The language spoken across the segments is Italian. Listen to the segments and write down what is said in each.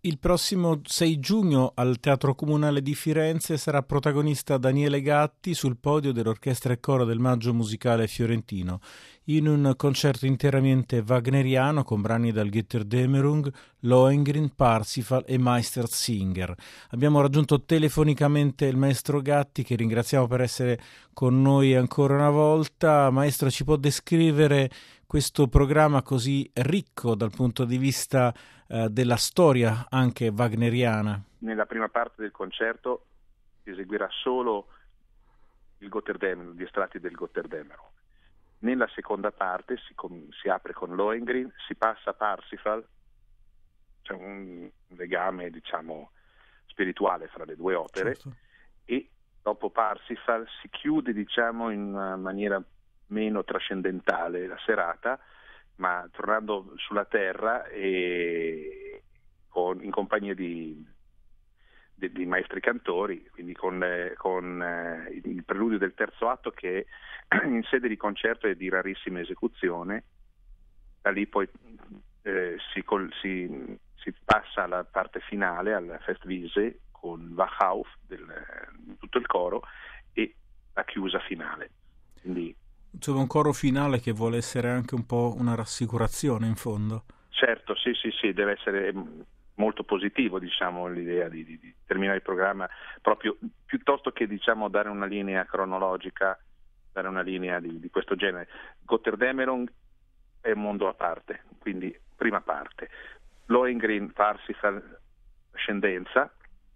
Il prossimo 6 giugno al Teatro Comunale di Firenze sarà protagonista Daniele Gatti sul podio dell'Orchestra e Coro del Maggio Musicale Fiorentino, in un concerto interamente wagneriano con brani dal Götterdämmerung, Lohengrin, Parsifal e Meistersinger. Abbiamo raggiunto telefonicamente il maestro Gatti, che ringraziamo per essere con noi ancora una volta. Maestro, ci può descrivere questo programma così ricco dal punto di vista della storia anche wagneriana? Nella prima parte del concerto si eseguirà solo il Götterdämmerung, gli estratti del Götterdämmerung. Nella seconda parte si apre con Lohengrin, si passa a Parsifal, c'è un legame spirituale fra le due opere, certo. E dopo Parsifal si chiude in una maniera meno trascendentale la serata, ma tornando sulla terra e in compagnia di maestri cantori, quindi con il preludio del terzo atto, che in sede di concerto è di rarissima esecuzione. Da lì poi si passa alla parte finale, al Festwiese, con Wachauf tutto il coro e la chiusa finale. Quindi insomma un coro finale che vuole essere anche un po' una rassicurazione in fondo. Certo, sì, deve essere molto positivo, l'idea di terminare il programma proprio, piuttosto che dare una linea cronologica, dare una linea di questo genere. Götterdämmerung è un mondo a parte, quindi prima parte. Lohengrin, Parsifal, Ascendenza,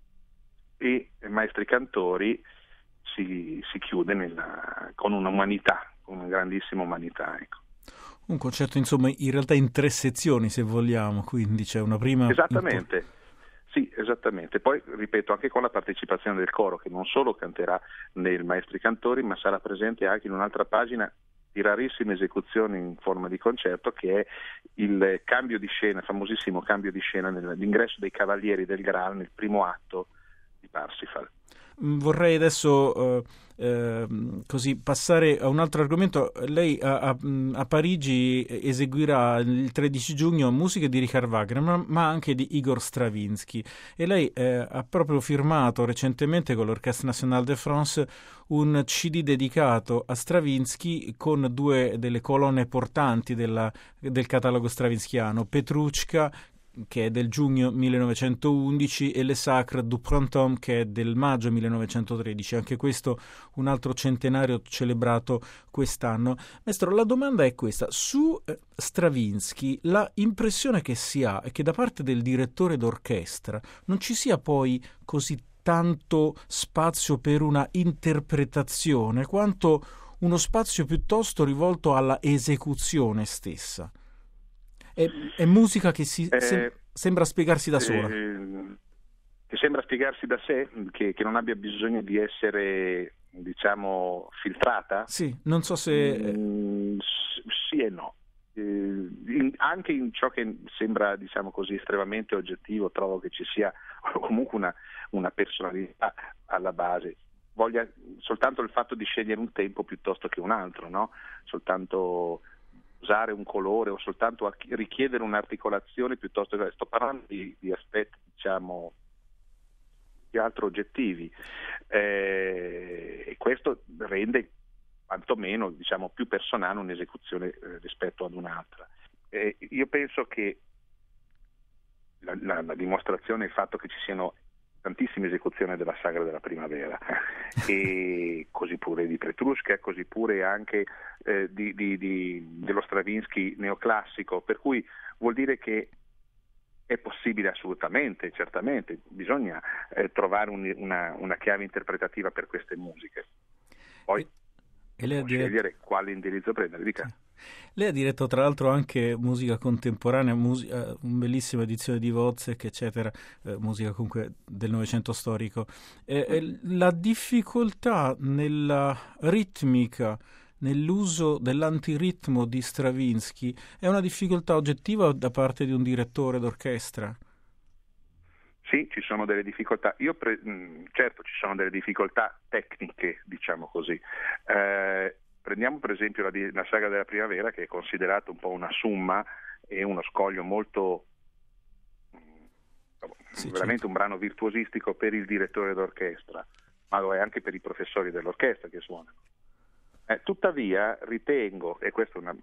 e Maestri Cantori si chiude con un'umanità, con una grandissima umanità, ecco. Un concerto, insomma, in realtà in 3 sezioni, se vogliamo, quindi c'è una prima... Esattamente, sì, esattamente. Poi, ripeto, anche con la partecipazione del coro, che non solo canterà nei Maestri Cantori, ma sarà presente anche in un'altra pagina di rarissime esecuzioni in forma di concerto, che è il cambio di scena, il famosissimo cambio di scena nell'ingresso dei Cavalieri del Graal nel primo atto di Parsifal. Vorrei adesso così passare a un altro argomento. Lei a Parigi eseguirà il 13 giugno musiche di Richard Wagner, ma anche di Igor Stravinsky, e lei ha proprio firmato recentemente con l'Orchestre Nationale de France un CD dedicato a Stravinsky con 2 delle colonne portanti del catalogo stravinskiano, Petrushka, che è del giugno 1911, e Le Sacre du Printemps, che è del maggio 1913. Anche questo un altro centenario celebrato quest'anno. Maestro, la domanda è questa: su Stravinsky la impressione che si ha è che da parte del direttore d'orchestra non ci sia poi così tanto spazio per una interpretazione quanto uno spazio piuttosto rivolto alla esecuzione stessa. È musica che sembra spiegarsi da sola. Che sembra spiegarsi da sé, che non abbia bisogno di essere, filtrata? Sì, non so se... Sì e no. Anche in ciò che sembra, estremamente oggettivo, trovo che ci sia comunque una personalità alla base. Voglia soltanto il fatto di scegliere un tempo piuttosto che un altro, no? Soltanto usare un colore o soltanto richiedere un'articolazione piuttosto che... Sto parlando di aspetti, più altro oggettivi, e questo rende quantomeno, più personale un'esecuzione rispetto ad un'altra. Io penso che la dimostrazione è il fatto che ci siano tantissime esecuzioni della Sagra della Primavera, e così pure di Petrushka, così pure anche dello Stravinsky neoclassico, per cui vuol dire che è possibile assolutamente, certamente, bisogna trovare una chiave interpretativa per queste musiche. Poi scegliere quale indirizzo prendere, dica. Lei ha diretto tra l'altro anche musica contemporanea, una bellissima edizione di Wozzeck, eccetera, musica comunque del Novecento storico. La difficoltà nella ritmica, nell'uso dell'antiritmo di Stravinsky, è una difficoltà oggettiva da parte di un direttore d'orchestra? Sì, ci sono delle difficoltà. Certo, ci sono delle difficoltà tecniche, diciamo così. Prendiamo per esempio la Sagra della Primavera, che è considerata un po' una summa e uno scoglio molto veramente un brano virtuosistico per il direttore d'orchestra, ma lo è anche per i professori dell'orchestra che suonano. Tuttavia ritengo, e questo è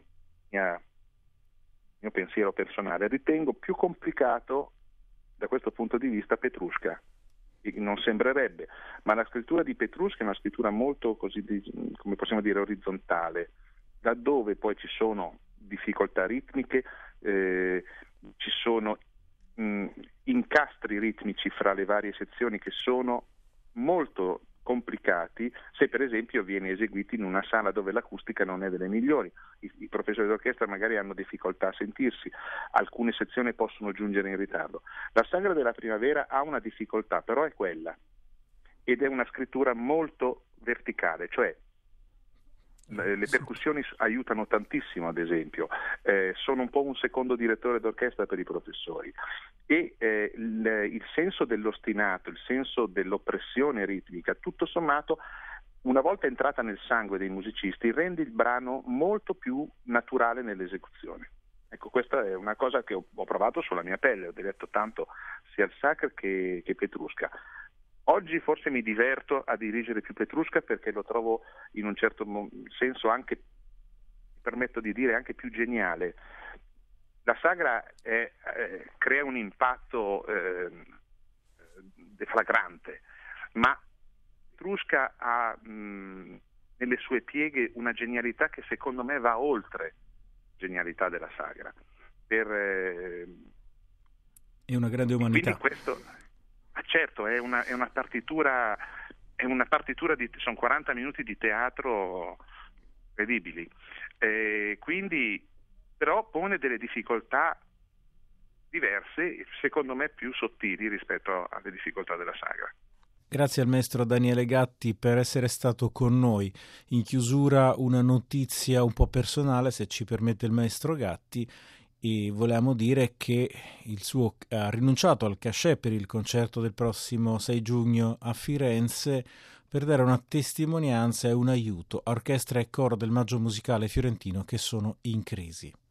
mio pensiero personale, ritengo più complicato da questo punto di vista Petrushka. Non sembrerebbe, ma la scrittura di Petrushka è una scrittura molto, così, come possiamo dire, orizzontale, laddove poi ci sono difficoltà ritmiche, ci sono incastri ritmici fra le varie sezioni che sono molto complicati se per esempio viene eseguito in una sala dove l'acustica non è delle migliori. I professori d'orchestra magari hanno difficoltà a sentirsi, alcune sezioni possono giungere in ritardo. La Sagra della Primavera ha una difficoltà, però è quella, ed è una scrittura molto verticale, cioè le percussioni aiutano tantissimo, ad esempio, sono un po' un secondo direttore d'orchestra per i professori, e il senso dell'ostinato, il senso dell'oppressione ritmica, tutto sommato, una volta entrata nel sangue dei musicisti, rende il brano molto più naturale nell'esecuzione. Ecco, questa è una cosa che ho provato sulla mia pelle, ho diretto tanto sia il Sacre che Petrushka. Oggi forse mi diverto a dirigere più Petrushka perché lo trovo in un certo senso anche, mi permetto di dire, anche più geniale. La Sagra crea un impatto deflagrante, ma Petrushka ha nelle sue pieghe una genialità che secondo me va oltre la genialità della Sagra. È una grande umanità. Quindi questo... certo, è una partitura, sono 40 minuti di teatro incredibili, quindi però pone delle difficoltà diverse, secondo me più sottili rispetto alle difficoltà della Sagra. Grazie al maestro Daniele Gatti per essere stato con noi. In chiusura una notizia un po' personale, se ci permette il maestro Gatti. E volevamo dire che ha rinunciato al cachet per il concerto del prossimo 6 giugno a Firenze per dare una testimonianza e un aiuto a orchestra e coro del Maggio Musicale Fiorentino che sono in crisi.